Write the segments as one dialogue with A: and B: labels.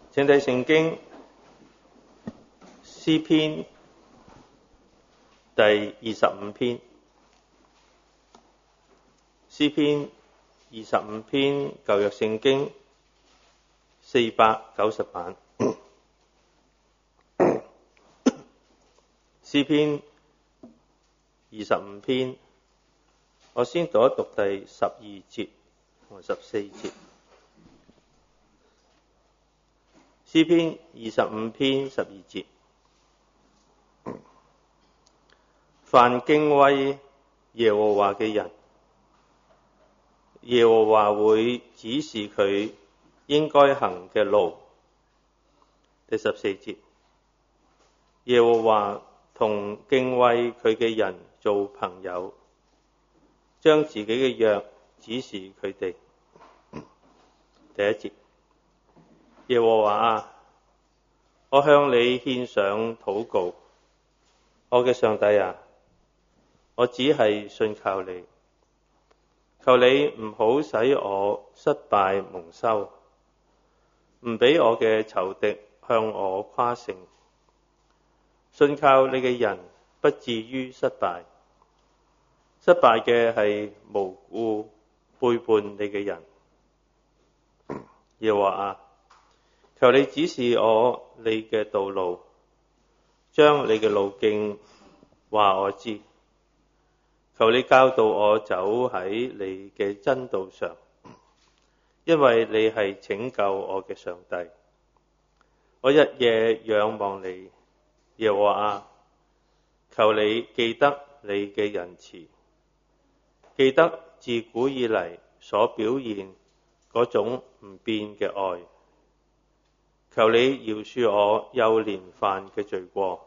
A: 請睇聖經詩篇第25篇。詩篇25篇舊約聖經490版。詩篇25篇，我先讀一讀第12節同14節。詩篇25篇12節，凡敬畏耶和華嘅人，耶和華會指示佢應該行嘅路。第14節，耶和華同敬畏佢嘅人做朋友，將自己嘅約指示佢哋。第一節，耶和華啊，我向你獻上禱告，我嘅上帝啊，我只係信靠你，求你唔好使我失敗蒙羞，唔俾我嘅仇敵向我誇勝。信靠你嘅人不至於失敗，失敗嘅係無故背叛你嘅人。耶和華啊，求你指示我你嘅道路，將你嘅路徑話我知。求你教導我走喺你嘅真道上，因為你係拯救我嘅上帝。我日夜仰望你，耶和華啊，求你記得你嘅仁慈，記得自古以嚟所表現嗰種唔變嘅愛。求你饒恕我幼年犯嘅罪過。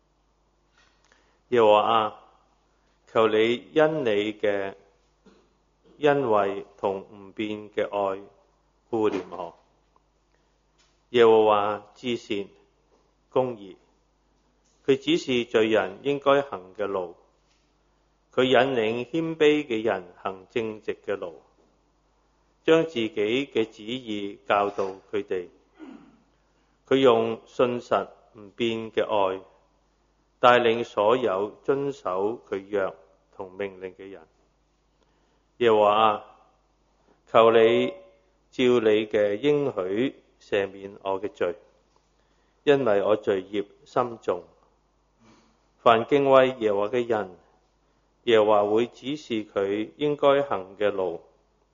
A: 耶和華啊，求你因你嘅恩惠同唔變嘅愛顧念我。耶和華至善公義，佢指示罪人應該行嘅路，佢引領謙卑嘅人行正直嘅路，將自己嘅旨意教導佢哋。佢用信實唔變嘅愛帶領所有遵守佢約同命令嘅人。耶和華啊，求你照你嘅應許赦免我嘅罪，因為我罪孽深重。凡敬畏耶和華嘅人，耶和華會指示佢應該行嘅路，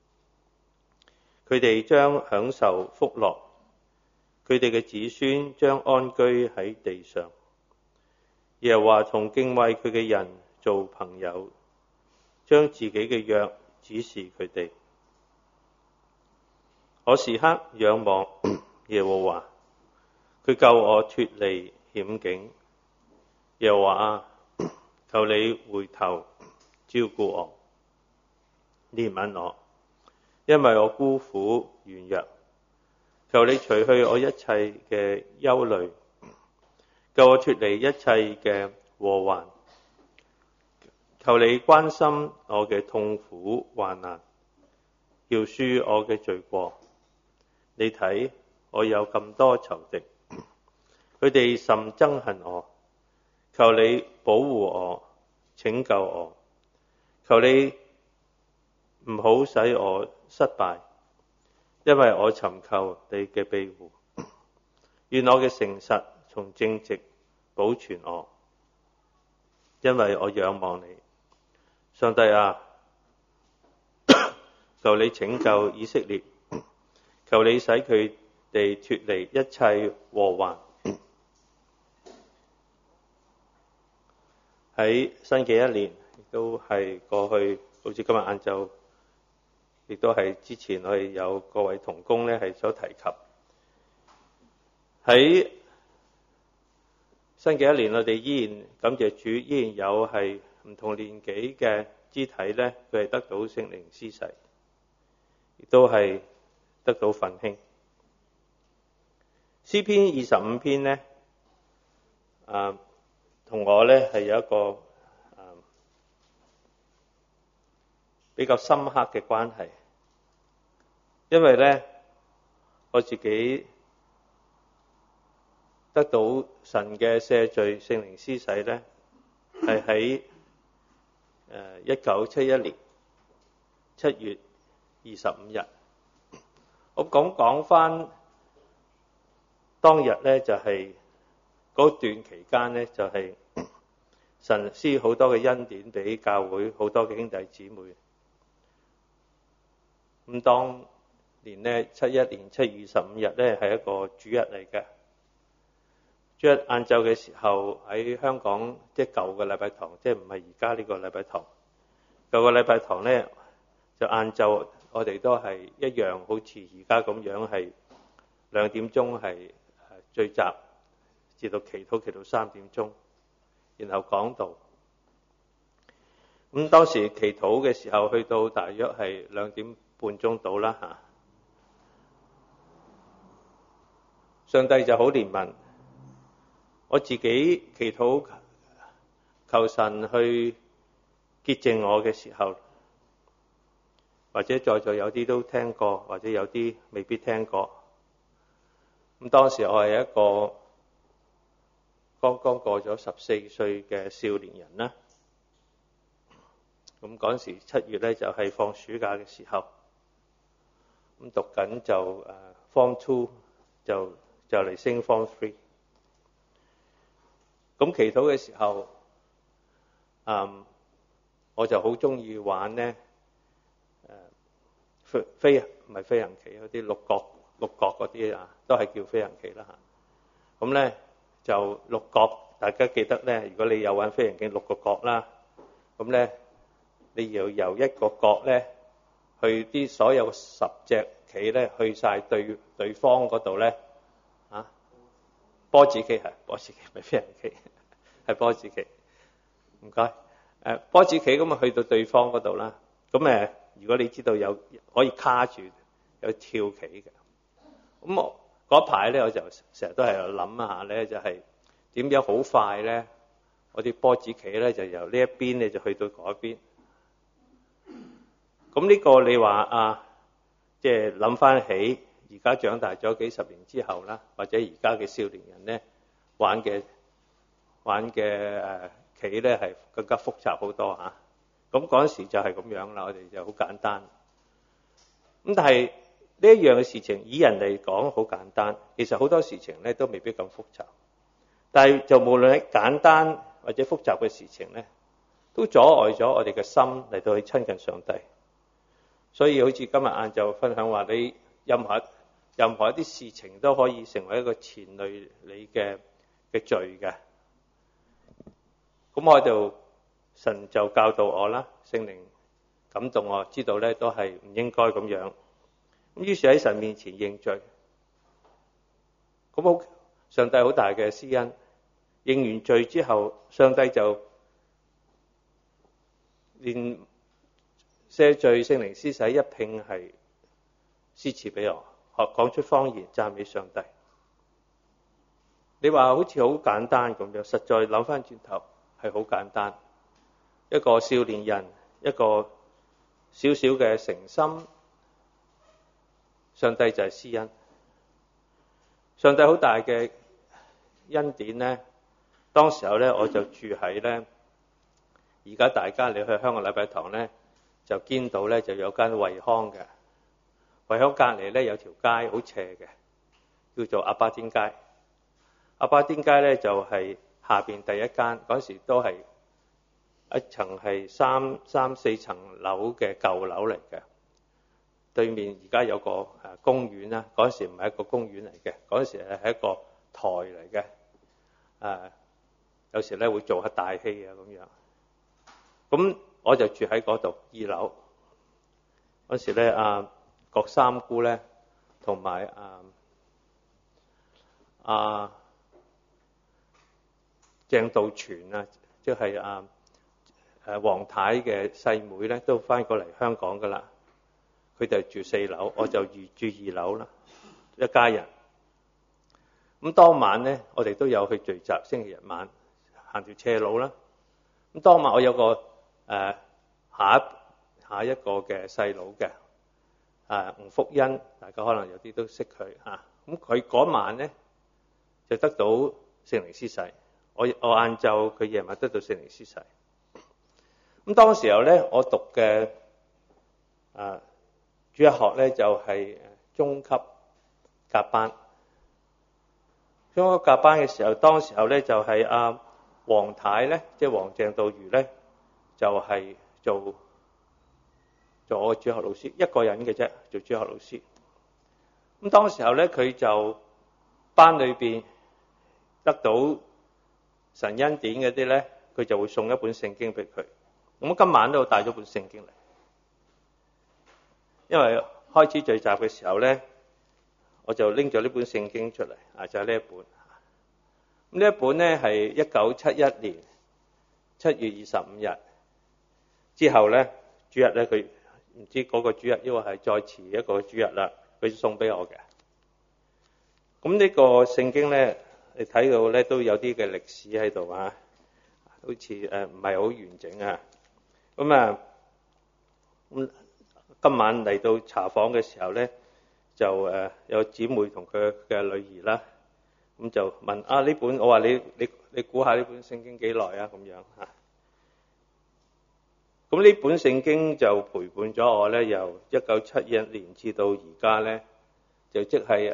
A: 佢哋將享受福樂，佢哋嘅子孫將安居喺地上。耶和華同敬畏佢嘅人做朋友，將自己嘅約指示佢哋。我時刻仰望耶和華，佢救我脫離險境。耶和華啊，求你回頭照顧我，憐憫我，因為我孤苦軟弱。求你除去我一切嘅憂慮，救我脫離一切嘅禍患。求你關心我嘅痛苦患難，饒恕我嘅罪過。你睇我有咁多仇敵，佢哋甚憎恨我。求你保護我，拯救我。求你唔好使我失敗，因為我尋求你嘅庇護。願我嘅誠實從正直保存我，因為我仰望你。上帝啊，求你拯救以色列，求你使佢哋脫離一切禍患。喺新嘅一年，亦都係過去，好似今日晏晝，亦都係之前我哋有各位同工咧係所提及。喺新嘅一年，我哋依然感謝主，依然有係唔同年紀嘅肢體咧，佢係得到聖靈施洗，亦都係得到奮興。詩篇25篇咧，同我咧係有一個比較深刻嘅關係，因為咧我自己得到神嘅赦罪、聖靈施洗呢，係喺1971年7月25日。我講返當日呢，就係嗰段期間呢，就係神施好多嘅恩典俾教會，好多嘅兄弟姊妹。咁當年呢，71年7月25日呢，係一個主日嚟嘅。主日晏晝嘅時候喺香港，即係舊嘅禮拜堂，即係唔係而家呢個禮拜堂。舊嘅禮拜堂呢，就晏晝我哋都係一樣，好似而家咁樣係2點鐘係聚集，至到祈禱，祈到3點鐘，然後講道。咁當時祈禱嘅時候，去到大約係2點半鐘到啦嚇。上帝就好憐憫，我自己祈禱求神去潔淨我嘅時候，或者在座有啲都聽過，或者有啲未必聽過。咁當時我係一個剛剛過咗14歲嘅少年人啦。咁嗰陣時7月咧就係放暑假嘅時候，咁讀緊就Form 2就嚟升 Form 3。咁祈禱嘅時候，我就好中意玩咧唔係飛行棋嗰啲六角嗰啲啊，都係叫飛行棋啦嚇。咁咧就六角，大家記得咧，如果你有玩飛行棋6個角啦，咁咧你要由一個角咧去啲所有10隻棋咧去晒對方嗰度咧啊，波子棋係波子棋，唔係飛行棋，係波子棋。唔該。波子棋咁啊去到對方嗰度啦。咁如果你知道有可以卡住有跳棋嘅，咁我嗰排咧我就成日都係諗下咧，就係點樣好快咧，我啲波子棋咧就由呢一邊咧就去到嗰邊。咁呢個你話即係諗翻起而家長大咗幾十年之後啦，或者而家嘅少年人咧玩嘅棋咧係更加複雜好多嚇。咁嗰陣時就係咁樣啦，我哋就好簡單。咁但係呢一樣嘅事情，以人嚟講好簡單，其實好多事情咧都未必咁複雜。但係就無論係簡單或者複雜嘅事情咧，都阻礙咗我哋嘅心嚟到去親近上帝。所以好似今日晏晝分享話，你任何一啲事情都可以成為一個纏累你嘅罪嘅。咁我就神就教導我啦，聖靈感動我，知道咧都係唔應該咁樣。咁於是喺神面前認罪。咁上帝好大嘅施恩，認完罪之後，上帝就連赦罪、聖靈施洗一併係施賜俾我，講出方言讚美上帝。你話好似好簡單咁樣，實在諗翻轉頭係好簡單。一個少年人，一個小小嘅誠心，上帝就係施恩。上帝好大嘅恩典呢。當時候咧，我就住喺咧，而家大家你去香港禮拜堂咧，就見到咧就有間惠康嘅，惠康隔離咧有條街好斜嘅，叫做亞巴甸街。亞巴甸街咧就係下邊第一間，嗰時都係一層係三四層樓嘅舊樓嚟嘅。對面而家有個公園啦，嗰時唔係一個公園嚟嘅，嗰時係一個台嚟嘅。有時咧會做下大戲啊咁樣。咁我就住喺嗰度2樓。嗰時咧郭三姑咧同埋鄭道全啊，即係黃太嘅細妹咧，都翻過嚟香港噶啦。佢哋住4樓，我就住2樓啦，一家人。咁當晚咧，我哋都有去聚集，星期日晚行條斜路啦。咁當晚我有個下一個嘅細佬嘅吳福恩，大家可能有啲都識佢嚇。咁佢嗰晚咧就得到聖靈施洗。我晏晝，佢夜晚得到聖靈施洗。咁當時候咧，我讀嘅主日學咧就係中級甲班。中級甲班嘅時候，當時候咧就係黃太咧，即係黃鄭道如咧，就係做我嘅主學老師，一個人嘅啫，做主學老師。咁當時候咧，佢就班裏邊得到神恩典嗰啲咧，佢就會送一本聖經俾佢。咁今晚都帶咗本聖經嚟，因為開始聚集嘅時候咧，我就拎咗呢本聖經出嚟，就係呢一本。咁呢一本咧係1971年7月25日之後咧，主日咧佢唔知嗰個主日，因為係再遲一個主日啦，佢送俾我嘅。咁呢個聖經咧，你睇到咧都有啲嘅歷史喺度啊，好似唔係好完整啊。咁今晚嚟到查訪嘅時候咧，就有姊妹同佢嘅女兒啦，咁就問呢本，我話你估下呢本聖經幾耐啊？咁樣嚇。咁呢本聖經就陪伴咗我咧，由1971年至到而家咧，就即係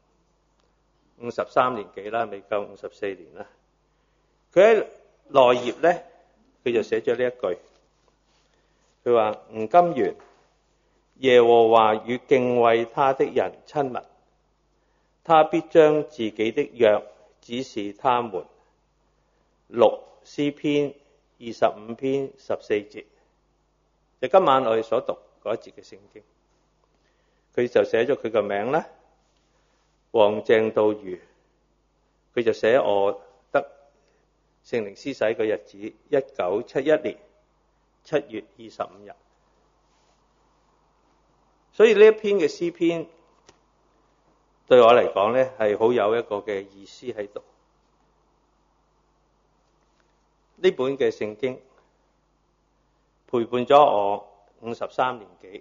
A: 53年幾啦，未夠54年啦。佢喺內頁咧，佢就寫咗呢一句，佢話：吾今言耶和華與敬畏他的人親密，他必將自己的約指示他們。6詩篇25篇14節，就今晚我哋所讀嗰一節嘅聖經，佢就寫咗佢個名啦，黃鄭道如，佢就寫我得聖靈施洗嘅日子1971年7月25日。所以呢一篇嘅詩篇對我嚟講咧，係好有一個嘅意思喺度。呢本嘅聖經陪伴咗我53年幾。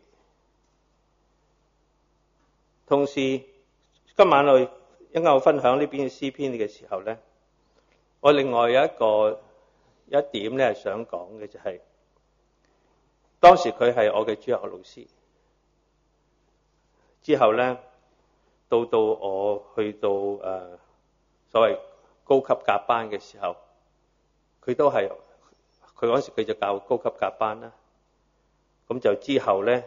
A: 同時今晚我一陣間我分享呢篇詩篇嘅時候咧，我另外有一點咧係想講嘅，就係當時佢係我嘅主日學老師。之後咧，到我去到所謂高級甲班嘅時候，佢嗰時佢就教高級甲班啦。咁就之後咧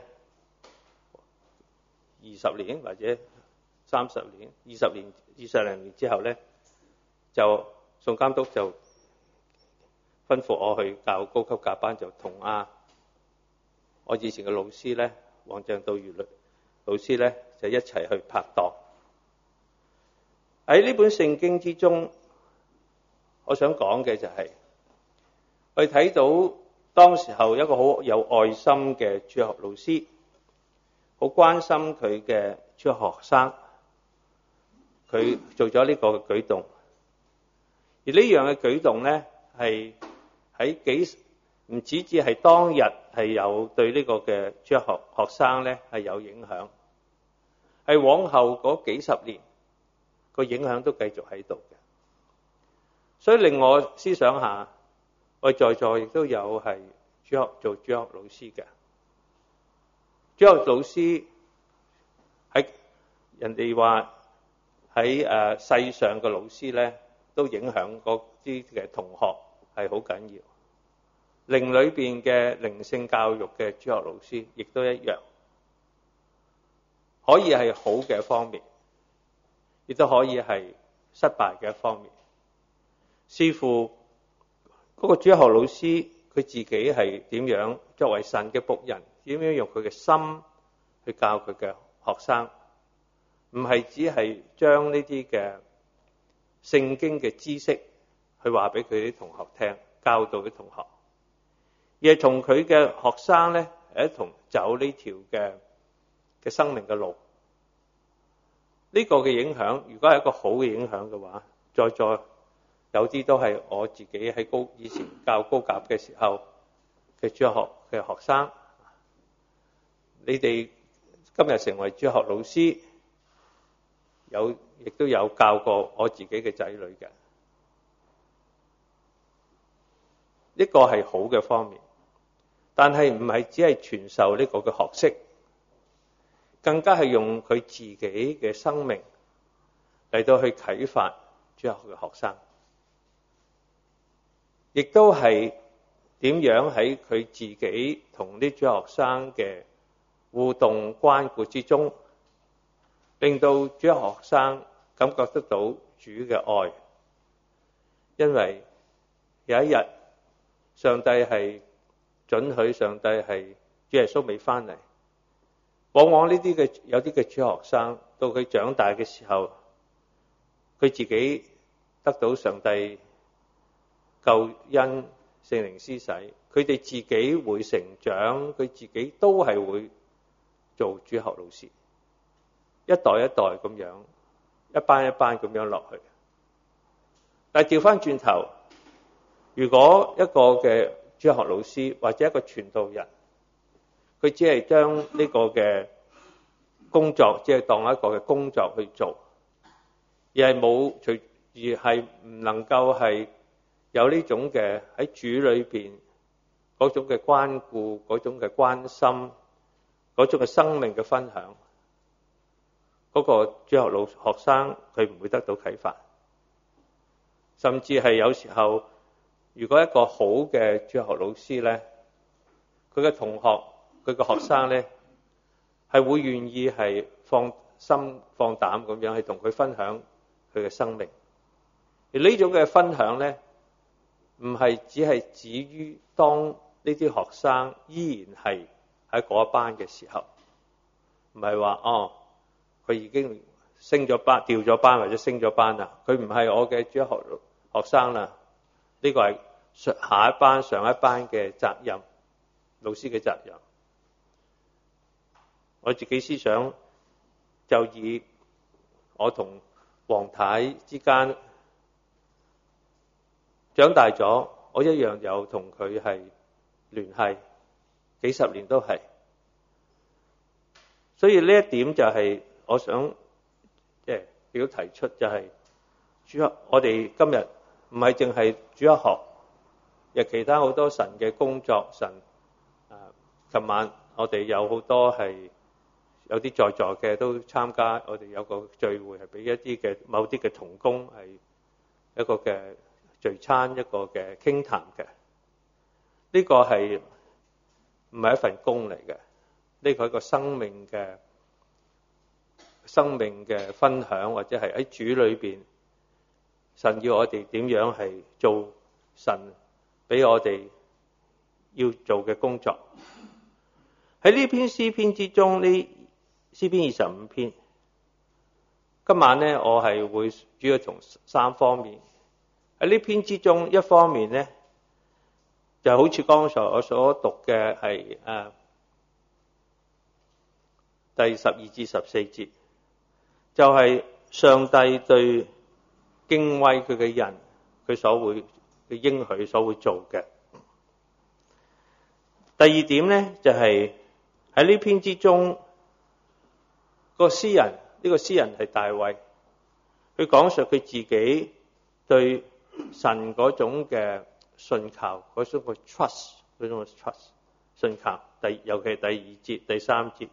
A: 20年或者30年、20年、20零年之後咧，就宋監督就吩咐我去教高級甲班，就同我以前嘅老師咧，黃鄭道如老師咧就一齊去拍檔。喺呢本聖經之中，我想講嘅就係我哋睇到當時候一個好有愛心嘅主學老師，好關心佢嘅主學生，佢做咗呢個舉動。而呢樣嘅舉動咧，係喺唔止係當日係有對呢個嘅主學生咧係有影響，係往後嗰幾十年個影響都繼續喺度嘅。所以令我思想下，我在座亦都有係做主學老師嘅。主學老師喺人哋話喺世上嘅老師咧，都影響嗰啲嘅同學係好緊要。靈裏邊嘅靈性教育嘅主學老師亦都一樣，可以係好嘅一方面，亦都可以係失敗嘅一方面，視乎嗰個主學老師佢自己係點樣作為神嘅僕人，點樣用佢嘅心去教佢嘅學生，唔係只係將呢啲嘅聖經嘅知識去話俾佢啲同學聽，教導啲同學，而係同佢嘅學生咧一同走呢條嘅生命嘅路。呢個嘅影響，如果係一個好嘅影響嘅話，在座有啲都係我自己喺以前教高甲嘅時候嘅主學嘅學生。你哋今日成為主學老師， 亦都有教過我自己嘅仔女嘅。呢個係好嘅方面，但係唔係只係傳授呢個嘅學識，更加係用佢自己嘅生命嚟到去啟發主日學嘅學生，亦都係點樣喺佢自己同啲主日學生嘅互動關顧之中，令到主日學生感覺得到主嘅愛。因為有一日上帝係准許，上帝係主耶穌未返嚟，往往有啲嘅主日學生到佢長大嘅時候，佢自己得到上帝救恩聖靈施洗，佢哋自己會成長，佢自己都係會做主學老師，一代一代咁樣，一班一班咁樣落去。但係調翻轉頭，如果一個嘅主學老師或者一個傳道人，佢只係將呢個嘅工作只係當一個嘅工作去做，而係唔能夠係有呢種嘅喺主裏邊嗰種嘅關顧、嗰種嘅關心、嗰種嘅生命嘅分享，嗰個主學生佢唔會得到啟發，甚至係有時候，如果一個好嘅主學老師呢，佢嘅同學、佢嘅學生呢，係會願意係放心放膽咁樣去同佢分享佢嘅生命。而呢種嘅分享呢，唔係只係止於當呢啲學生依然係喺嗰一班嘅時候，唔係話佢已經升咗班、調咗班或者升咗班啦，佢唔係我嘅主學生啦。呢個係下一班、上一班嘅責任，老師嘅責任。我自己思想就以我同黃太之間長大咗，我一樣有同佢係聯繫，幾十年都係。所以呢一點就係我想亦都提出，就係我哋今日唔係淨係主日學，亦其他好多神嘅工作。琴晚我哋有好多係有啲在座嘅都參加，我哋有個聚會係俾一啲嘅某啲嘅同工係一個嘅聚餐，一個嘅傾談嘅。呢個係唔係一份工嚟嘅？呢個係一個生命嘅分享，或者係喺主裏邊，神要我哋點樣係做神俾我哋要做嘅工作。喺呢篇詩篇之中，呢詩篇25篇，今晚呢，我係會主要從3方面。喺呢篇之中，一方面呢，就好似剛才我所讀嘅係第12至14節，就係上帝對敬畏佢嘅人，佢所會嘅應許所會做嘅。第二點呢，就係喺呢篇之中，個詩人，呢個詩人係大衛，佢講述佢自己對神嗰種嘅信靠，嗰種嘅 trust， 嗰種嘅 trust 信靠。尤其係第2節、第3節。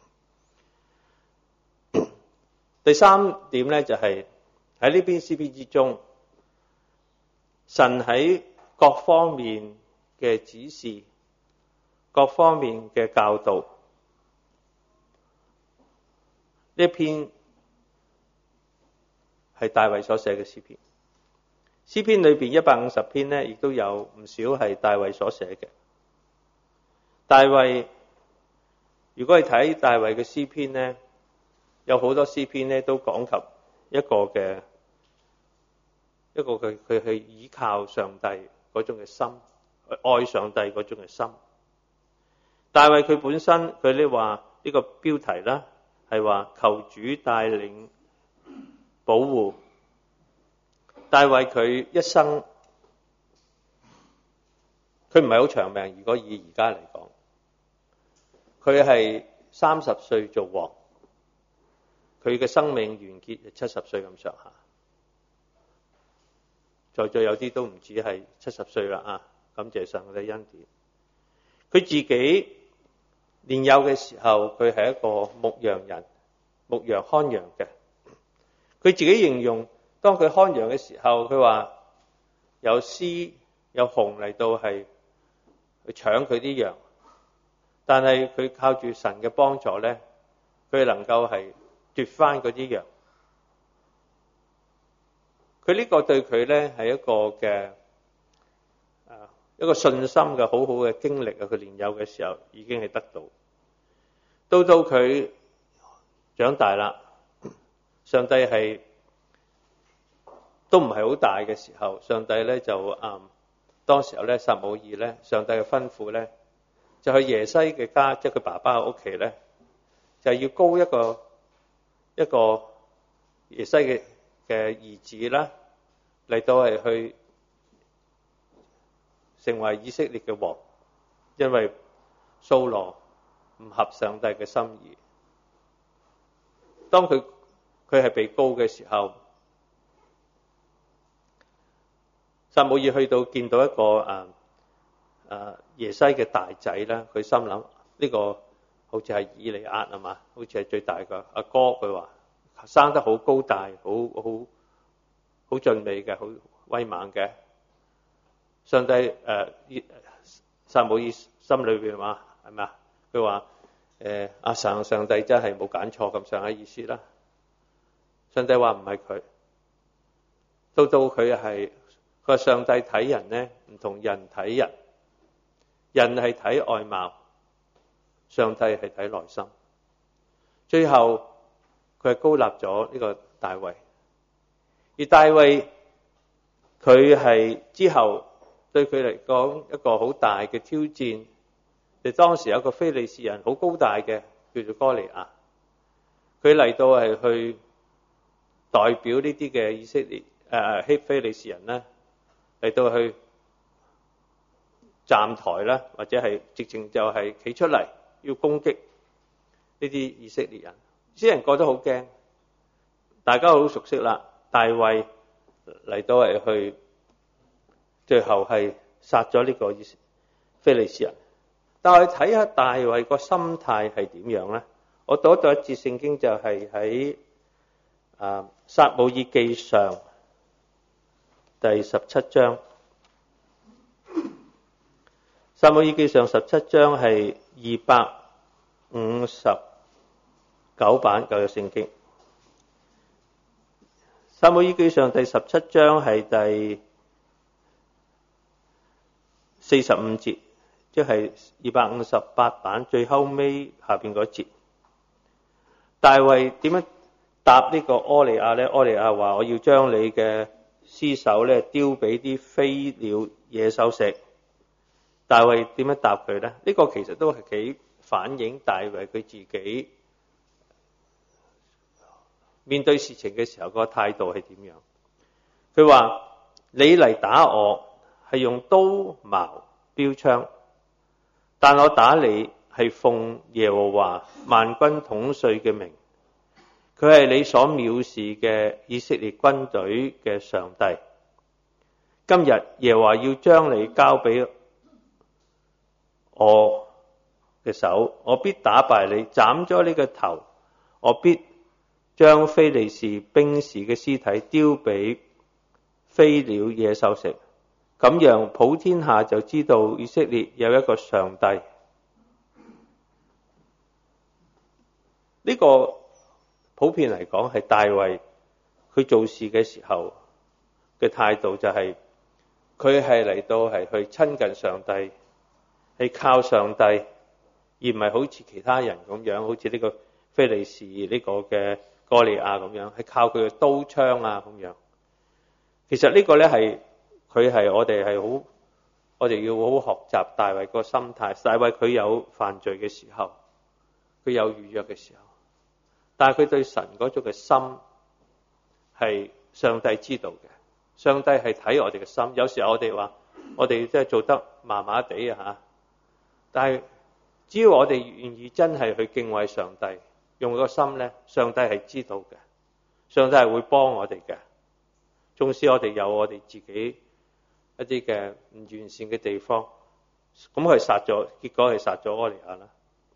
A: 第3點呢，就係喺呢篇詩篇之中，神喺各方面嘅指示、各方面嘅教導。呢篇係大衛所寫嘅詩篇。詩篇裏邊150篇呢，亦都有唔少係大衛所寫嘅。大衛，如果你睇大衛嘅詩篇呢，有好多詩篇呢都講及一個佢去依靠上帝嗰種嘅心，愛上帝嗰種嘅心。大衛佢本身佢呢話呢個標題啦，係話求主帶領保護。大衛佢一生，佢唔係好長命，如果以而家嚟講，佢係30歲做王。 佢嘅生命完結70歲咁上下，在座有啲都唔止係70歲啦啊！感謝上帝恩典。佢自己年幼嘅時候，佢係一個牧羊人，牧羊看羊嘅。佢自己形容，當佢看羊嘅時候，佢話有獅有熊嚟到係去搶佢啲羊，但係佢靠住神嘅幫助咧，佢能夠係奪翻嗰啲羊。佢呢個對佢咧係一個嘅一個信心嘅好好嘅經歷啊！佢年幼嘅時候已經係得到，到佢長大啦，上帝係都唔係好大嘅時候，上帝咧就當時候咧撒母耳咧，上帝嘅吩咐咧就去耶西嘅家，即係佢爸爸嘅屋企咧，就係要膏一個耶西嘅兒子啦，嚟到係去成為以色列嘅王，因為掃羅唔合上帝嘅心意。當佢係被膏嘅時候，撒母耳去到見到一個耶西嘅大仔啦，佢心諗呢個好似係以利押啊嘛，好似係最大嘅阿哥。佢話生得好高大，好俊美嘅，好威猛嘅。上帝撒母耳心裏邊話係咪啊？佢話上帝真係冇揀錯咁上下意思啦。上帝話唔係佢，到佢係佢話上帝睇人呢唔同人睇人，人係睇外貌，上帝係睇內心。最後佢係高立咗呢個大衛，而大衛佢係之後對佢嚟講一個好大嘅挑戰。就當時有一個非利士人好高大嘅，叫做哥利亞，佢嚟到係去代表呢啲嘅以色列非利士人咧，嚟到去站台啦，或者係直情就係企出嚟要攻擊呢啲以色列人。以色列人覺得好驚，大家好熟悉啦。大衛嚟到係去，最後係殺咗呢個非利士人。但係睇下大衛個心態係點樣咧？我讀一節聖經，就係喺撒母耳記上第17章。撒母耳記上17章係259版舊約聖經。撒母耳記上第17章係第45節。即係258版最後尾下邊嗰節，大衛點樣答呢個柯利亞呢？柯利亞話：我要將你嘅屍首咧丟俾啲飛鳥野獸食。大衛點樣答佢呢？呢個其實都係幾反映大衛佢自己面對事情嘅時候個態度係點樣。佢話：你嚟打我係用刀矛標槍，但我打你係奉耶和華萬軍統帥嘅名，佢係你所藐視嘅以色列軍隊嘅上帝。今日耶和華要將你交俾我嘅手，我必打敗你，斬咗你嘅頭，我必將非利士兵士嘅屍體丟俾飛鳥野獸食。咁樣普天下就知道以色列有一個上帝。呢個普遍嚟講係大衛佢做事嘅時候嘅態度，就係佢係嚟到係去親近上帝，係靠上帝，而唔係好似其他人咁樣，好似呢個非利士呢個嘅哥利亞咁樣，係靠佢嘅刀槍啊咁樣。其實呢個咧係佢係我哋要好好學習大衛個心態。大衛佢有犯罪嘅時候，佢有軟弱嘅時候，但係佢對神嗰種嘅心係上帝知道嘅。上帝係睇我哋嘅心。有時候我哋話我哋即係做得麻麻地啊吓，但係只要我哋願意真係去敬畏上帝， 用個心咧，上帝係知道嘅，上帝係會幫我哋嘅。縱使我哋有我哋自己一啲嘅唔完善嘅地方，咁佢殺咗，結果係殺咗柯利亞啦。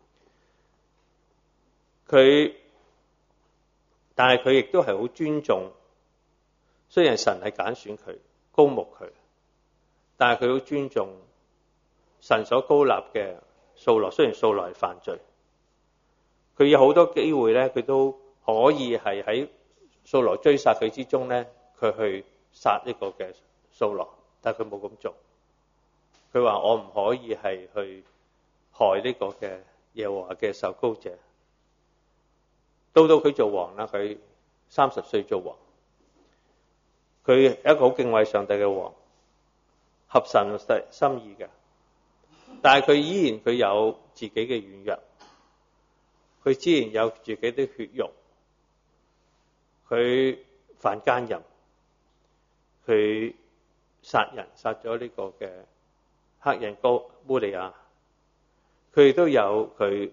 A: 但係佢亦都係好尊重，雖然神係揀選佢，高牧佢，但係佢好尊重神所高立嘅掃羅。雖然掃羅係犯罪，佢有好多機會咧，佢都可以係喺掃羅追殺佢之中咧，佢去殺呢個嘅掃羅，但係佢冇咁做。佢話我唔可以係去害呢個嘅耶和華嘅受膏者。到佢做王啦，佢30歲做王，佢一個好敬畏上帝嘅王，合神心意嘅。但係佢依然佢有自己嘅軟弱，佢依然有自己啲血肉，佢犯奸淫，佢殺人，殺咗呢個嘅黑人烏利亞，佢亦都有佢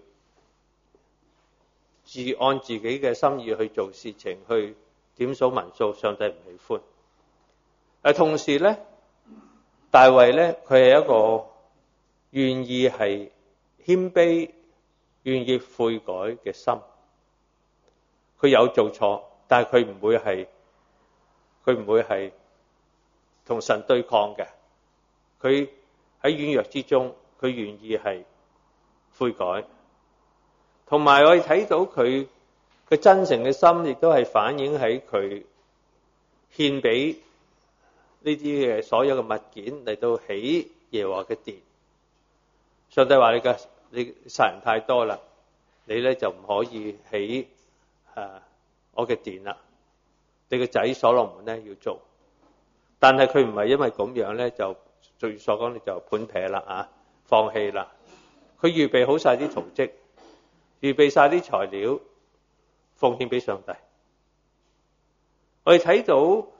A: 按自己嘅心意去做事情，去點數民數，上帝唔喜歡。同時咧，大衛咧，佢係一個願意係謙卑、願意悔改嘅心。佢有做錯，但係佢唔會係同神對抗嘅。佢喺軟弱之中，佢願意係悔改。同埋我哋睇到佢嘅真誠嘅心，亦都係反映喺佢獻俾呢啲嘅所有嘅物件嚟到起耶和華嘅殿。上帝話你殺人太多啦，你咧就唔可以起我嘅殿啦。你個仔所羅門咧要做，但係佢唔係因為咁樣咧就最所講你就盤撇啦放棄啦。佢預備好晒啲圖蹟，預備晒啲材料，奉獻俾上帝。我哋睇到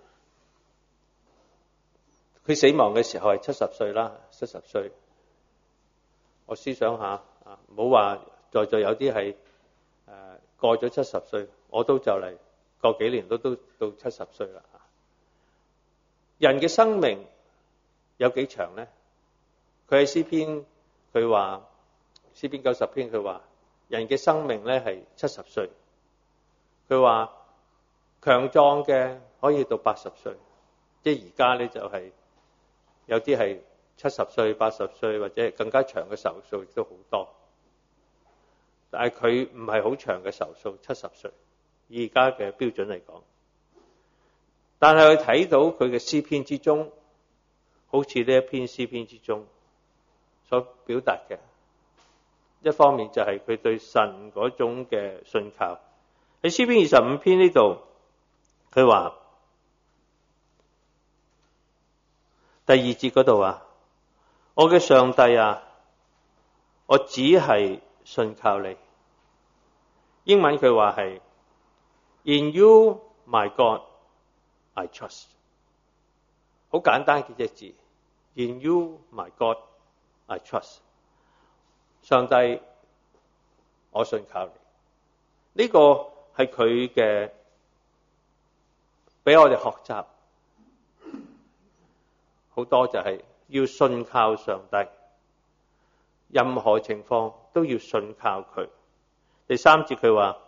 A: 佢死亡嘅時候係70歲啦，70歲。我思想下唔好話在座有啲係過咗70歲，我都就嚟過幾年都到70歲啦。人嘅生命有幾長呢？佢喺詩篇，佢話詩篇90篇，佢話人嘅生命咧係70歲。佢話強壯嘅可以到80歲，即係而家咧就係有啲係70歲、80歲或者係更加長嘅壽數亦都好多。但係佢唔係好長嘅壽數，70歲，以而家嘅標準嚟講。但係佢睇到佢嘅詩篇之中，好似呢一篇詩篇之中所表達嘅，一方面就係佢對神嗰種嘅信靠。喺詩篇25篇呢度，佢話第2節嗰度話：我嘅上帝啊，我只係信靠你。英文佢話係 In you, my God, I trust。 好簡單幾隻字 In you, my God, I trust。 上帝，我信靠你。呢個係佢嘅俾我哋學習好多，就係要信靠上帝，任何情況都要信靠佢。第3節佢話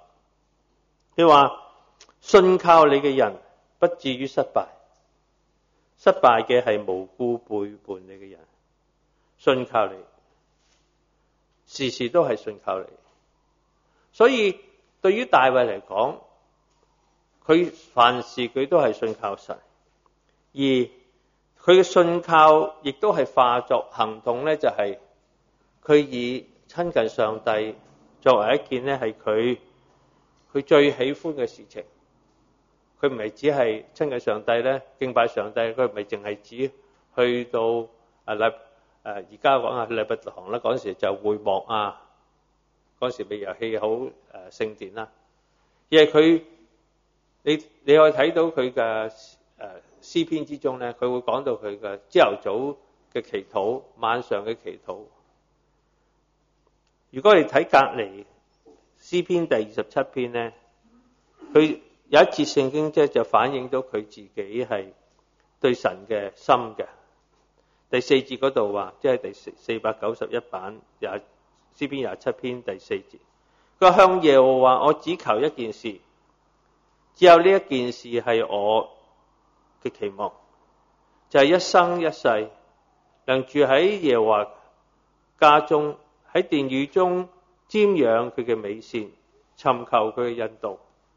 A: 信靠你嘅人不至於失敗，失敗嘅係無故背叛你嘅人。信靠你，時時都係信靠你。所以對於大衛嚟講，佢凡事佢都係信靠神，而佢嘅信靠亦都係化作行動咧，就係佢以親近上帝作為一件咧係佢最喜歡嘅事情。佢唔係只係親近上帝咧，敬拜上帝，佢唔係淨係只去到而家講禮拜堂啦，嗰陣時就會幕嗰陣時未有氣好聖殿啦。而係佢你可以睇到佢嘅詩篇之中咧，佢會講到佢嘅朝頭早嘅祈禱，晚上嘅祈禱。如果你睇隔離詩篇第27篇咧，佢有一節聖經就反映到佢自己係對神嘅心嘅。第4節嗰度話，即係第491版詩篇27篇第4節，佢向耶和華，我只求一件事，只有呢一件事係我嘅期望，就係一生一世能住喺耶和華家中，喺殿宇中瞻仰佢嘅美善，尋求佢嘅引導。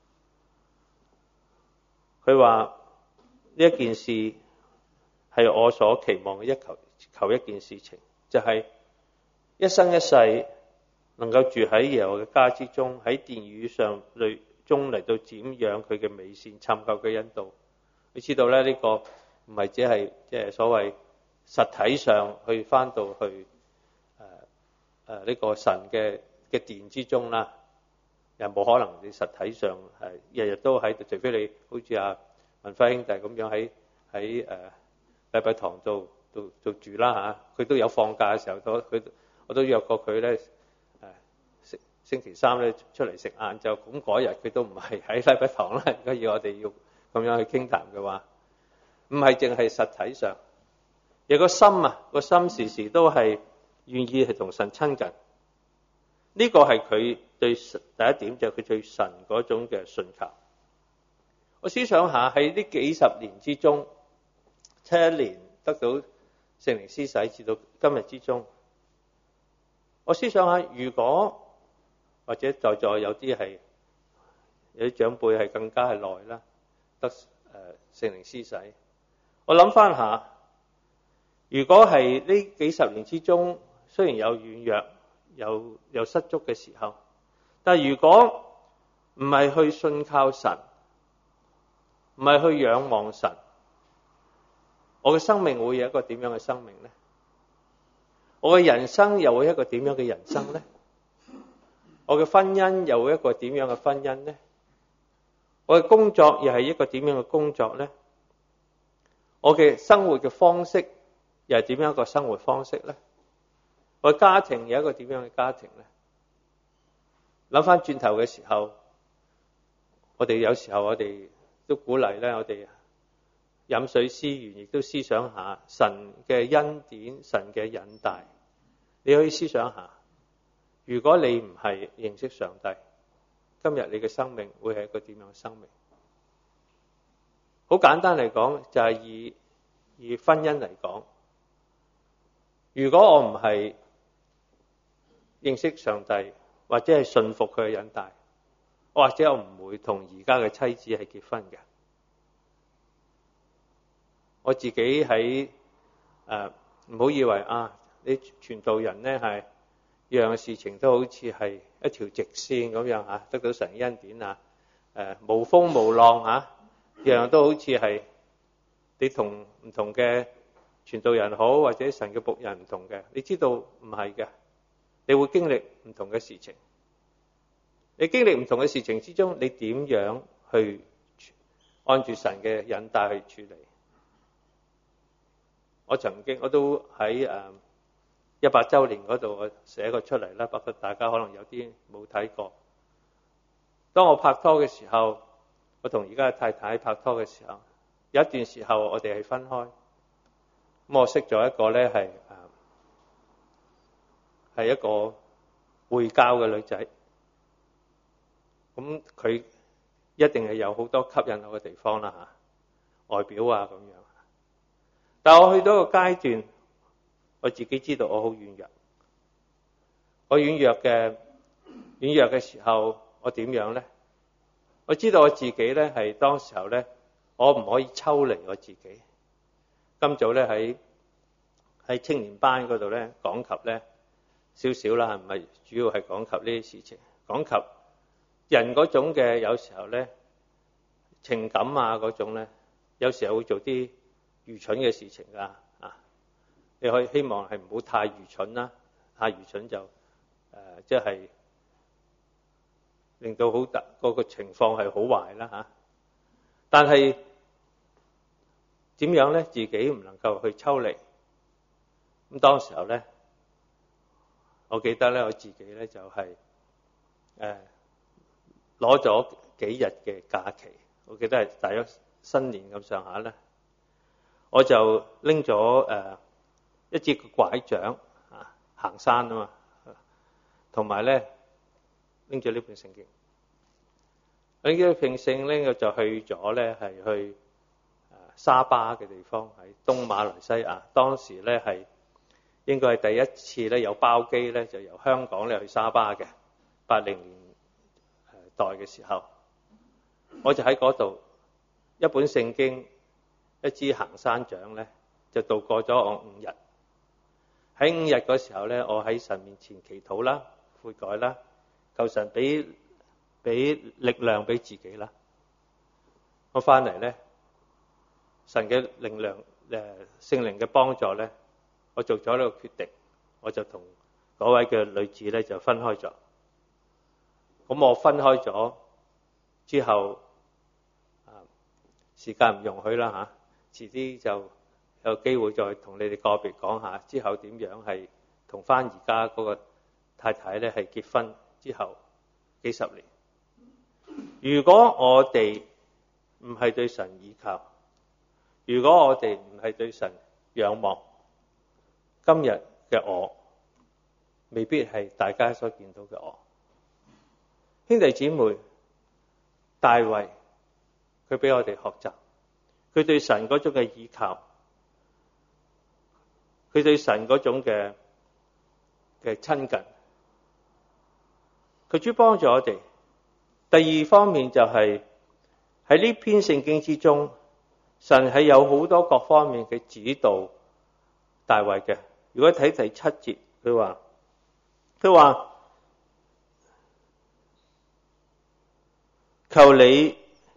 A: 佢話呢一件事係我所期望嘅，求一件事情，就係一生一世能夠住喺耶和華嘅家之中，喺殿宇中嚟到瞻仰佢嘅美善，尋求佢引導。你知道咧，呢個唔係只係即係所謂實體上去返到去呢個神嘅殿之中啦，又冇可能你實體上係日日都喺度，除非你好似阿文輝兄弟咁樣喺禮拜堂度住啦嚇。佢都有放假嘅時候，我都約過佢咧，星期三咧出嚟食晏晝，咁嗰日佢都唔係喺禮拜堂啦。如果要我哋要咁樣去傾談嘅話，唔係淨係實體上，有個心時時都係願意係同神親近。呢個係佢對第一點，就係佢對神嗰種嘅信靠。我思想下喺呢幾十年之中，71年得到聖靈施洗，至到今日之中，我思想下，如果或者在座有啲長輩係更加係耐啦，得聖靈施洗，我諗翻下，如果係呢幾十年之中，雖然有軟弱，有失足嘅時候，但係如果唔係去信靠神，唔係去仰望神，我嘅生命會有一個點樣嘅生命呢？我嘅人生又會一個點樣嘅人生呢？我嘅婚姻又會一個點樣嘅婚姻呢？我嘅工作又係一個點樣嘅工作呢？我嘅生活嘅方式又係點樣一個生活方式呢？我嘅家庭有一個點樣嘅家庭呢？諗翻轉頭嘅時候，有時候我哋都鼓勵咧，我哋飲水思源，亦都思想下神嘅恩典、神嘅引帶。你可以思想下，如果你唔係認識上帝，今日你嘅生命會係一個點樣嘅生命？好簡單嚟講，就係以婚姻嚟講，如果我唔係認識上帝，或者係信服佢嘅引帶，或者我唔會同而家嘅妻子係結婚嘅。我自己喺唔好以為你傳道人咧係樣嘅事情都好似係一條直線咁樣得到神恩典無風無浪樣都好似係你同唔同嘅傳道人好，或者神嘅僕人唔同嘅。你知道唔係嘅，你會經歷唔同嘅事情。你經歷唔同嘅事情之中，你點樣去按住神嘅引帶去處理？我都喺100週年嗰度我寫過出嚟啦，不過大家可能有啲冇睇過。當我拍拖嘅時候，我同而家嘅太太拍拖嘅時候，有一段時候我哋係分開。咁我識咗一個咧係一個會教嘅女仔。咁佢一定係有好多吸引我嘅地方啦外表咁樣。但係我去到一個階段，我自己知道我好軟弱。我軟弱嘅時候，我點樣呢？我知道我自己咧係當時候咧，我唔可以抽離我自己。今早咧喺青年班嗰度咧講及咧少少啦，唔係主要係講及呢啲事情，講及人嗰種嘅有時候咧情感嗰種咧，有時候會做啲愚蠢嘅事情㗎你可以希望係唔好太愚蠢啦，太愚蠢就即係令到好大個情況係好壞啦但係點樣咧？自己唔能夠去抽離。咁當時候咧，我記得咧我自己咧就係攞咗幾日嘅假期，我記得係大約新年咁上下咧，我就拎咗一支拐杖行山啊嘛，同埋咧拎咗呢本聖經。拎咗平聖咧，我就去咗咧係去沙巴嘅地方，喺東馬來西亞。當時咧係應該係第一次咧有包機咧，就由香港咧去沙巴嘅80年代嘅時候，我就喺嗰度一本聖經、一支行山杖咧，就度過咗我5日。喺5日嗰時候咧，我喺神面前祈禱啦、悔改啦，求神俾力量俾自己啦。我翻嚟咧，神嘅力量聖靈嘅幫助咧，我做咗呢個決定，我就同嗰位嘅女子咧就分開咗。咁我分開咗之後，時間唔容許啦嚇，遲啲就有機會再同你哋個別講下之後點樣係同翻而家嗰個太太咧係結婚之後幾十年。如果我哋唔係對神依靠，如果我哋唔係對神仰望，今日嘅我未必係大家所見到嘅我。兄弟姊妹，大衛佢俾我哋學習，佢對神嗰種嘅依靠，佢對神嗰種嘅親近，佢主幫助我哋。第二方面就係喺呢篇聖經之中，神係有好多各方面嘅指導大衛嘅。如果睇第7節，佢話求你，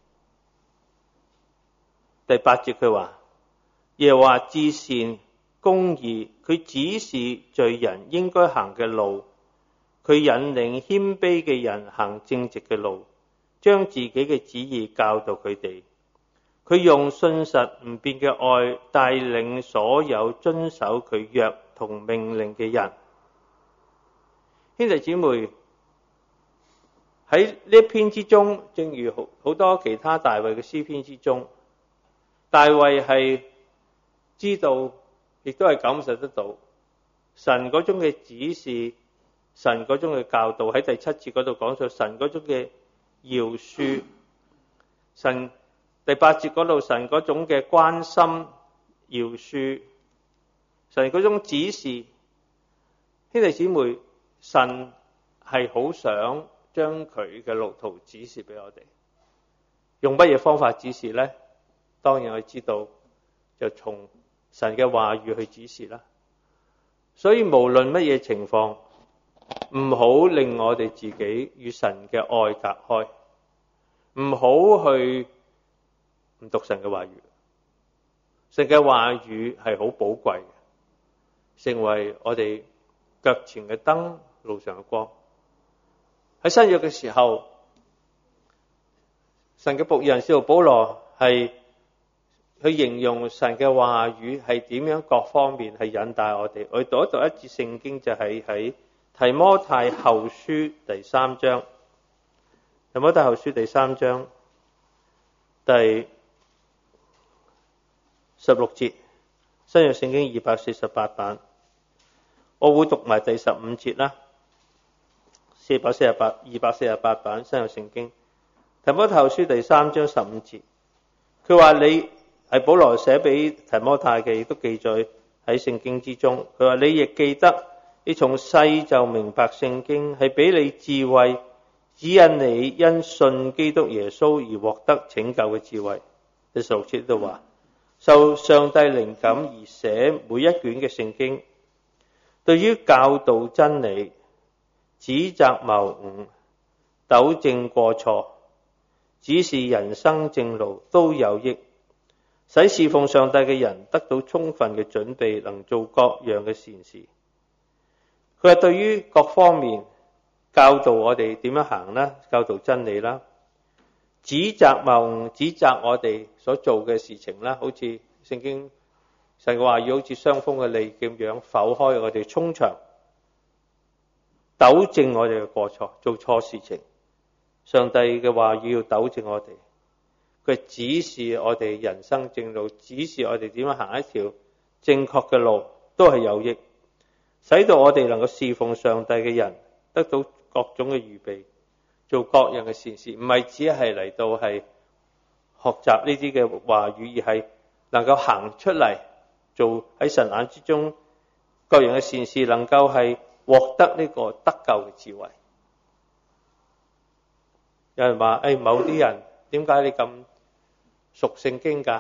A: 第8節佢話耶和華至善公義，佢指示罪人應該行嘅路，佢引領謙卑嘅人行正直嘅路，將自己嘅旨意教導佢哋。佢用信實唔變嘅愛帶領所有遵守佢約同命令嘅人。兄弟姊妹，喺呢一篇之中，正如好多其他大衛嘅詩篇之中，大衛係知道，亦都係感受得到神嗰種嘅指示，神嗰種嘅教導。喺第7節嗰度講述神嗰種嘅饒恕，神第8節嗰度神嗰種嘅關心饒恕，神嗰種指示。兄弟姊妹，神係好想將佢嘅路途指示俾我哋。用乜嘢方法指示呢？當然我知道就從神嘅話語去指示啦。所以無論乜嘢情況，唔好令我哋自己與神嘅愛隔開，唔好去唔讀神嘅話語。神嘅話語係好寶貴嘅，成為我哋腳前嘅燈，路上嘅光。喺新約嘅時候，神嘅僕人使徒保羅係去形容神嘅話語係點樣各方面係引帶我哋。我讀一節聖經，就係喺提摩太後書第3章。提摩太後書第3章第16節，新約聖經248版，我會讀埋第15節啦。248版新約聖經，提摩太後書第3章15節，佢話你係保羅寫俾提摩太嘅，亦都記載喺聖經之中。佢話你亦記得，你從細就明白聖經，係俾你智慧，指引你因信基督耶穌而獲得拯救嘅智慧。第16節都話，受上帝靈感而寫每一卷嘅聖經，對於教導真理、指責謬誤、糾正過錯、指示人生正路都有益，使侍奉上帝嘅人得到充分嘅準備，能做各樣嘅善事。佢話對於各方面教導我哋點樣行啦，教導真理啦，指責謬誤，指責我哋所做嘅事情啦，好似聖經神嘅話語好似雙鋒嘅利劍咁樣剖開我哋衝牆，糾正我哋嘅過錯，做錯事情。 上帝嘅話語要糾正我哋，佢指示我哋人生正路，指示我哋點樣行一條正確嘅路，都係有益，使到我哋能夠侍奉上帝嘅人得到各種嘅預備，做各樣嘅善事，唔係只係嚟到係學習呢啲嘅話語，而係能夠行出嚟做喺神眼之中各樣嘅善事，能夠係獲得呢個得救嘅智慧。有人話：某啲人點解你咁熟聖經㗎？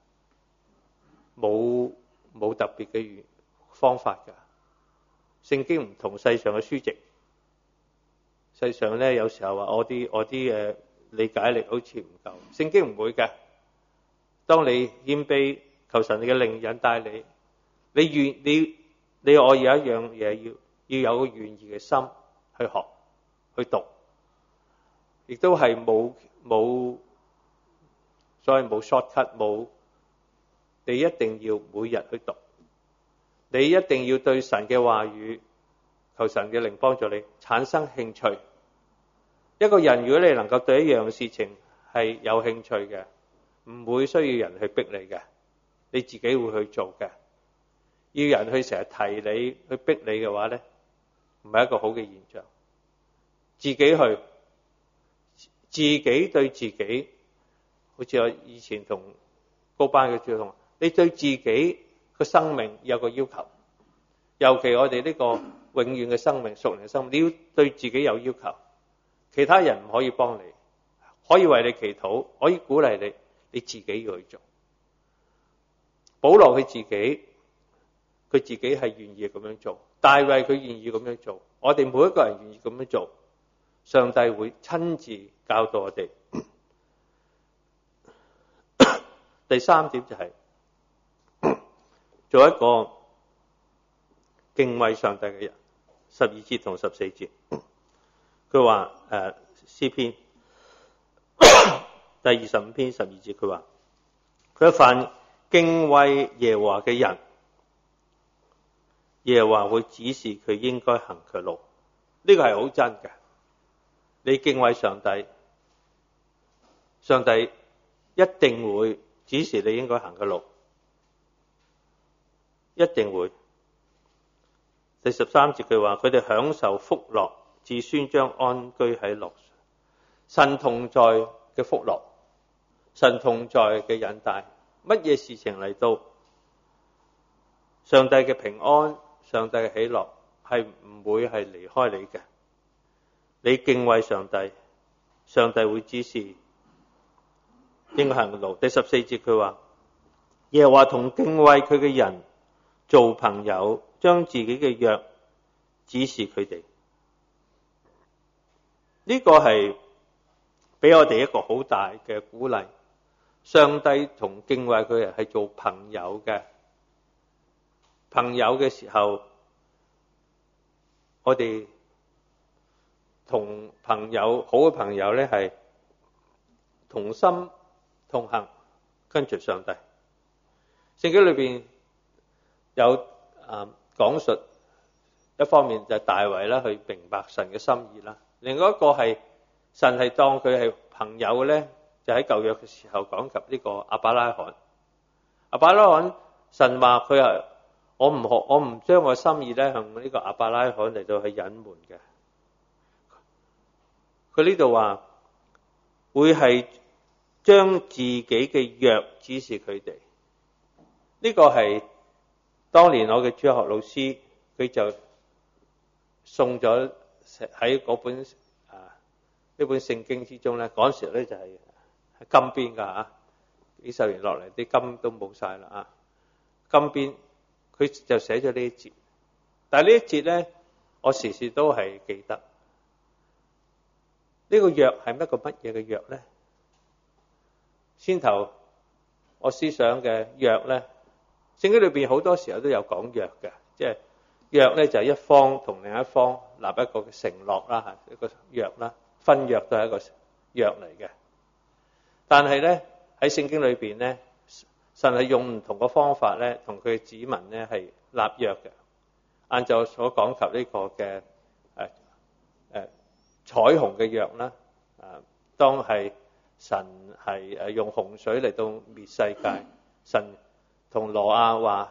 A: 冇特別嘅方法㗎。聖經唔同世上嘅書籍，世上咧有時候話我啲理解力好似唔夠，聖經唔會嘅。當你謙卑，求神你嘅靈引帶你，你我有一樣嘢要有個願意嘅心去學去讀，亦都係冇所謂冇 shortcut， 冇，你一定要每日去讀，你一定要對神嘅話語，求神嘅靈幫助你產生興趣。一個人如果你能夠對一樣事情係有興趣嘅，唔會需要人去逼你嘅，你自己會去做嘅。要人去成日提你去逼你嘅話呢，唔係一個好嘅現象。自己去，自己對自己，好似我以前同高班嘅主同，你對自己個生命有個要求，尤其我哋呢個永遠嘅生命、屬靈嘅生命，你要對自己有要求。其他人唔可以幫你，可以為你祈禱，可以鼓勵你，你自己要去做。保羅佢自己係願意咁樣做，大衛佢願意咁樣做，我哋每一個人願意咁樣做，上帝會親自教導我哋。第三點就係做一個敬畏上帝嘅人。12節同14節，佢話詩篇第25篇12節，佢話佢凡敬畏耶和華嘅人，耶和華會指示佢應該行嘅路。呢個係好真嘅。你敬畏上帝，上帝一定會指示你應該行嘅路，一定會。第13節佢話佢哋享受福樂，子孫將安居喺樂上。神同在嘅福樂，神同在嘅引帶，乜嘢事情嚟到，上帝嘅平安，上帝嘅喜樂係唔會係離開你嘅。你敬畏上帝，上帝會指示應該行嘅路。第14節佢話耶和華同敬畏佢嘅人做朋友，將自己嘅約指示佢哋。呢個係俾我哋一個好大嘅鼓勵。上帝同敬畏佢嘅人係做朋友嘅。朋友嘅時候，我哋同朋友，好嘅朋友呢，係同心同行，跟隨上帝。聖經裏邊有講述，一方面就係大衛啦，去明白神嘅心意啦。另外一個係神係當佢係朋友呢，就喺舊約嘅時候講及呢個亞伯拉罕。亞伯拉罕，神話佢係我唔將我心意呢向呢個亞伯拉罕嚟到去隱瞞嘅。佢呢度話會係將自己嘅約指示佢哋。呢個係當年我嘅主學老師，佢就送咗喺嗰本呢本聖經之中咧，嗰時咧就係金邊噶嚇，幾十年落嚟啲金都冇晒啦啊！金邊佢就寫咗呢一節，但係呢一節咧，我時時都係記得。呢個約係一個乜嘢嘅約咧？先頭我思想嘅約咧，聖經裏邊好多時候都有講約嘅，即係約咧就係一方同另一方立一個承諾啦嚇，一個約啦。婚約都係一個約嚟嘅，但係咧喺聖經裏邊咧，神係用唔同嘅方法咧，同佢嘅子民咧係立約嘅。按照所講及呢個嘅彩虹嘅約啦， 當係神係用洪水嚟到滅世界，神同挪亞話，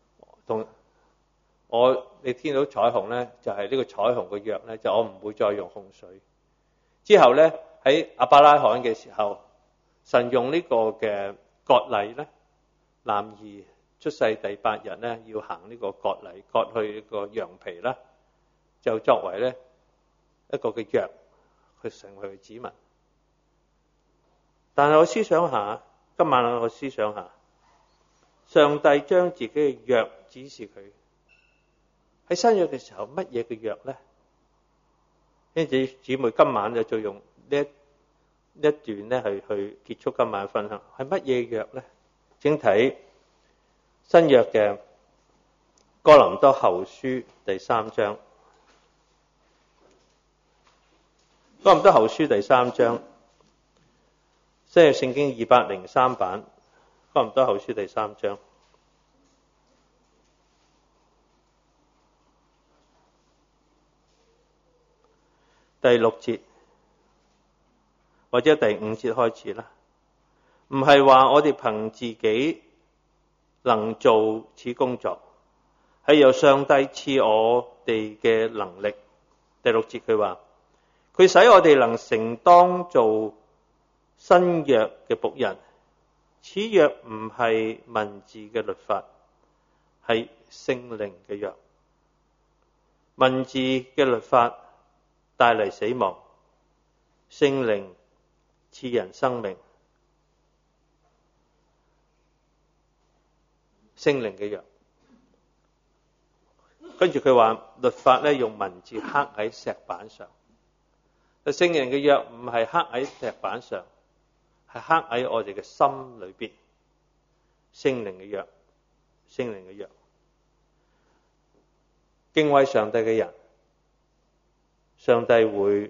A: 你見到彩虹呢，就係呢個彩虹嘅約呢，就我唔會再用洪水。之後呢，喺亞伯拉罕嘅時候，神用呢個嘅割禮呢，男兒出世第8日呢，要行呢個割禮，割去個羊皮啦，就作為呢一個嘅約，去成為佢子民。但係我思想下，今晚我思想下，上帝將自己嘅約指示佢喺新約嘅時候，乜嘢嘅約呢？因此姊妹今晚就用呢一段呢去結束今晚嘅分享。係乜嘢約呢？請睇新約嘅哥林多後書第3章。哥林多後書第3章，新約聖經203版，哥林多後書第3章第6節或者第5節開始啦。唔係話我哋憑自己能做此工作，係由上帝賜我哋嘅能力。第6節佢話，佢使我哋能承當做新約嘅僕人。此約唔係文字嘅律法，係聖靈嘅約。文字嘅律法帶嚟死亡，聖靈賜人生命。聖靈嘅約，跟住佢話律法咧用文字刻喺石板上，但聖靈嘅約唔係刻喺石板上，係刻喺我哋嘅心裏邊。聖靈嘅約，聖靈嘅約，敬畏上帝嘅人，上帝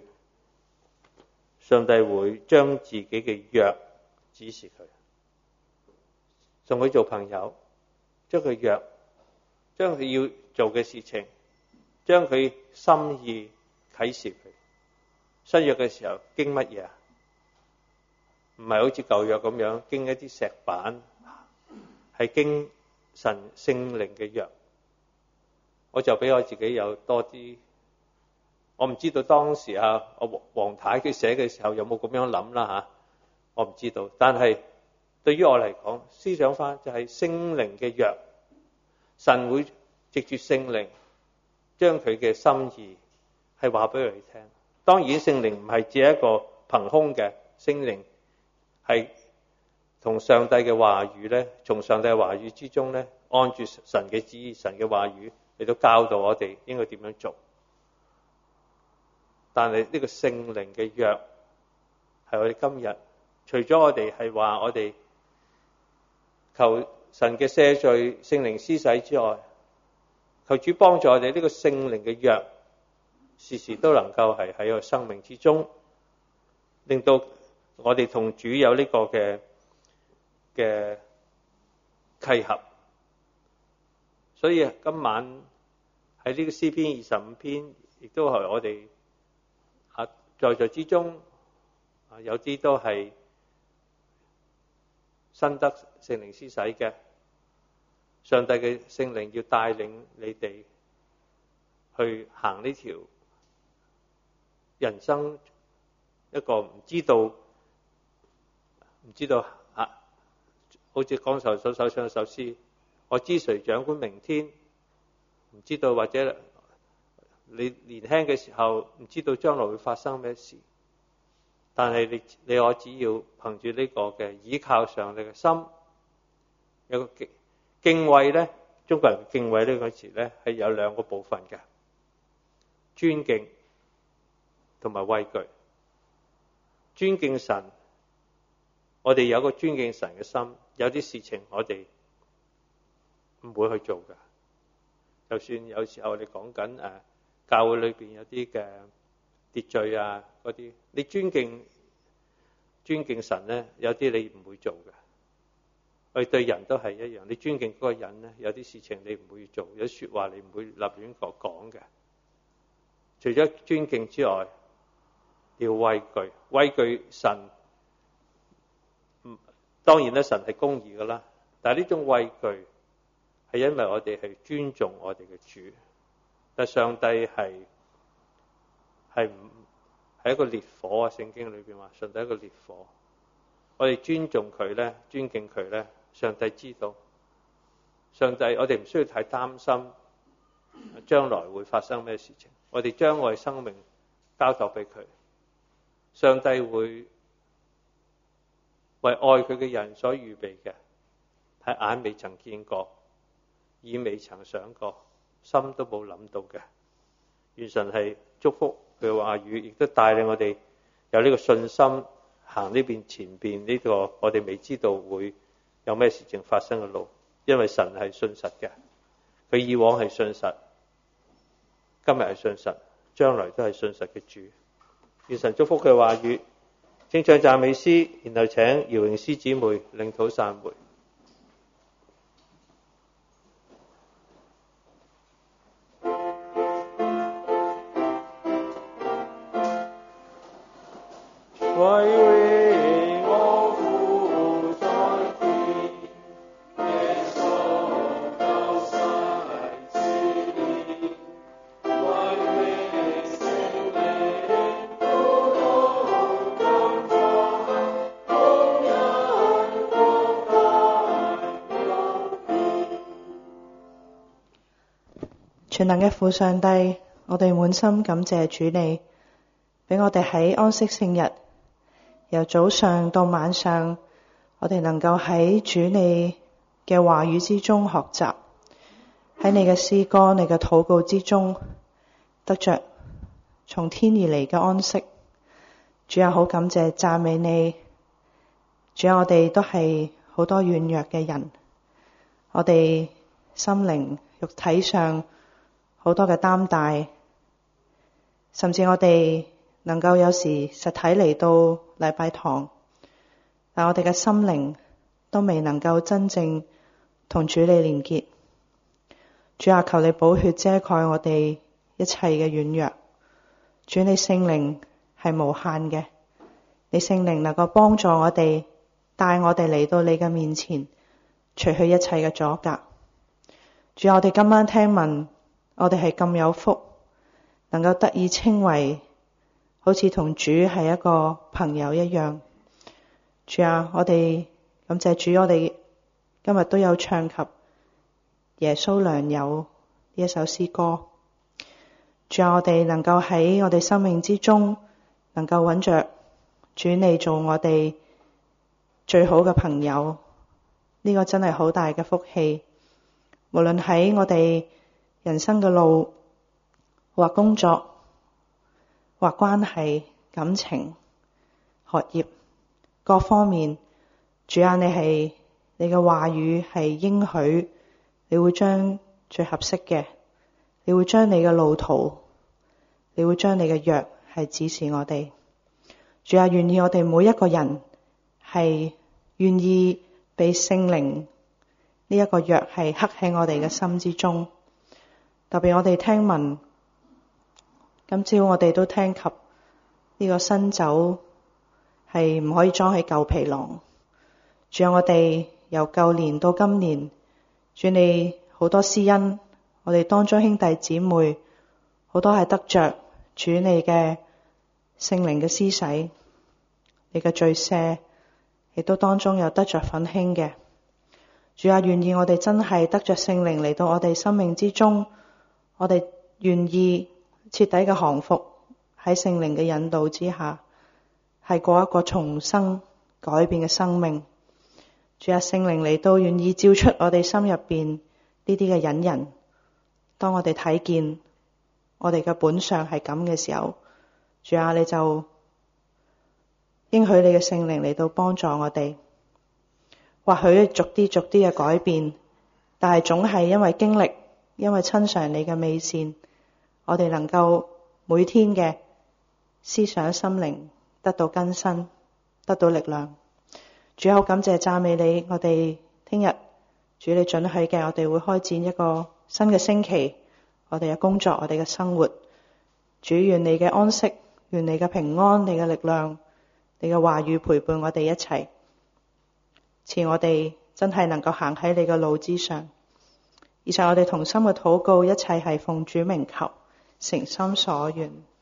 A: 會將自己嘅約指示佢，同佢做朋友，將佢約，將佢要做嘅事情，將佢心意啟示佢。新約嘅時候經乜嘢啊？唔係好似舊約咁樣經一啲石板，係經神聖靈嘅約。我就俾我自己有多啲，我唔知道當時啊，黃太佢寫嘅時候有冇咁樣諗啦嚇，我唔知道。但係對於我嚟講，思想翻就係聖靈嘅約，神會藉住聖靈將佢嘅心意係話俾佢哋聽。當然聖靈唔係只係一個憑空嘅，聖靈係同上帝嘅話語咧，從上帝嘅話語之中咧，按住神嘅旨意、神嘅話語嚟到教導我哋應該點樣做。但係呢個聖靈嘅約係我哋今日，除咗我哋係話我哋求神嘅赦罪、聖靈施洗之外，求主幫助我哋呢個聖靈嘅約，時時都能夠係喺個生命之中，令到我哋同主有呢個嘅契合。所以今晚喺呢個詩篇25篇，亦都係我哋在座之中有啲都係新得聖靈施洗嘅，上帝嘅聖靈要帶領你哋去行呢條人生一個唔知道好似江秀所唱一首詩，我知誰掌管明天，唔知道，或者你年輕嘅時候唔知道將來會發生咩事，但係你我只要憑住呢個嘅倚靠上帝嘅心，有個敬畏咧，中國人敬畏呢個詞咧係有兩個部分嘅，尊敬同埋畏懼。尊敬神，我哋有個尊敬神嘅心，有啲事情我哋唔會去做嘅。就算有時候我哋講緊教會裏邊有啲嘅秩序啊嗰啲，你尊敬神咧，有啲你唔會做嘅。我哋對人都係一樣，你尊敬嗰個人咧，有啲事情你唔會做，有啲說話你唔會立亂講嘅。除咗尊敬之外， 要畏懼，畏懼神。當然咧，神係公義噶啦，但係呢種畏懼係因為我哋係尊重我哋嘅主。但上帝係一個烈火啊！聖經裏邊話上帝係一個烈火，我哋尊重佢咧，尊敬佢咧，上帝知道。上帝，我哋唔需要太擔心將來會發生咩事情，我哋將我哋生命交託俾佢，上帝會為愛佢嘅人所預備嘅，係眼未曾見過，耳未曾想過，心都冇諗到嘅。願神係祝福佢嘅話語，亦都帶領我哋有呢個信心行呢邊前邊呢個我哋未知道會有咩事情發生嘅路，因為神係信實嘅，佢以往係信實，今日係信實，將來都係信實嘅主。願神祝福佢嘅話語。請唱讚美詩，然後請姚詠詩姊妹領禱散會。
B: 全能嘅父上帝，我哋滿心感謝主你，俾我哋喺安息聖日，由早上到晚上，我哋能夠喺主你嘅話語之中學習，喺你嘅詩歌、你嘅禱告之中，得着從天而嚟嘅安息。主啊，好感謝讚美你。主啊，我哋都係好多軟弱嘅人，我哋心靈、肉體上好多嘅擔帶，甚至我哋能夠有時實體嚟到禮拜堂，但我哋嘅心靈都未能夠真正同主你連結。主啊，求你寶血遮蓋我哋一切嘅軟弱。主，你聖靈係無限嘅，你聖靈能夠幫助我哋，帶我哋嚟到你嘅面前，除去一切嘅阻隔。主啊，我哋今晚聽聞，我哋係咁有福，能夠得以稱為好似同主係一個朋友一樣。主啊，我哋感謝主，我哋今日都有唱及耶穌良友呢一首詩歌。主啊，我哋能夠喺我哋生命之中，能夠揾着主你做我哋最好嘅朋友，呢個真係好大嘅福氣。無論喺我哋人生嘅路，或工作，或關係、感情、學業各方面，主啊，你嘅話語係應許，你會將最合適嘅，你會將你嘅路途，你會將你嘅約係指示我哋。主啊，願意我哋每一個人係願意被聖靈呢一個約係刻喺我哋嘅心之中。特別我哋聽聞，今朝我哋都聽及呢個新酒係唔可以裝喺舊皮囊。主啊，我哋由舊年到今年，主你好多施恩，我哋當中兄弟姊妹好多係得着主你嘅聖靈嘅施洗，你嘅罪赦，亦都當中有得着奮興嘅。主啊，願意我哋真係得着聖靈嚟到我哋生命之中，我哋願意徹底嘅降服喺聖靈嘅引導之下，係過一個重生改變嘅生命。主啊，聖靈嚟到願意照出我哋心入邊呢啲嘅隱人，當我哋睇見我哋嘅本相係咁嘅時候，主啊，你就應許你嘅聖靈嚟到幫助我哋，或許逐啲嘅改變，但係總係因為經歷，因為親嘗你嘅美善，我哋能夠每天嘅思想心靈得到更新，得到力量。主，好感謝讚美你，我哋聽日主你准許嘅，我哋會開展一個新嘅星期，我哋嘅工作，我哋嘅生活。主，願你嘅安息，願願你嘅平安、你嘅力量、你嘅話語陪伴我哋一齊，賜我哋真係能夠行喺你嘅路之上。以上我哋同心嘅禱告，一切係奉主名求，誠心所願。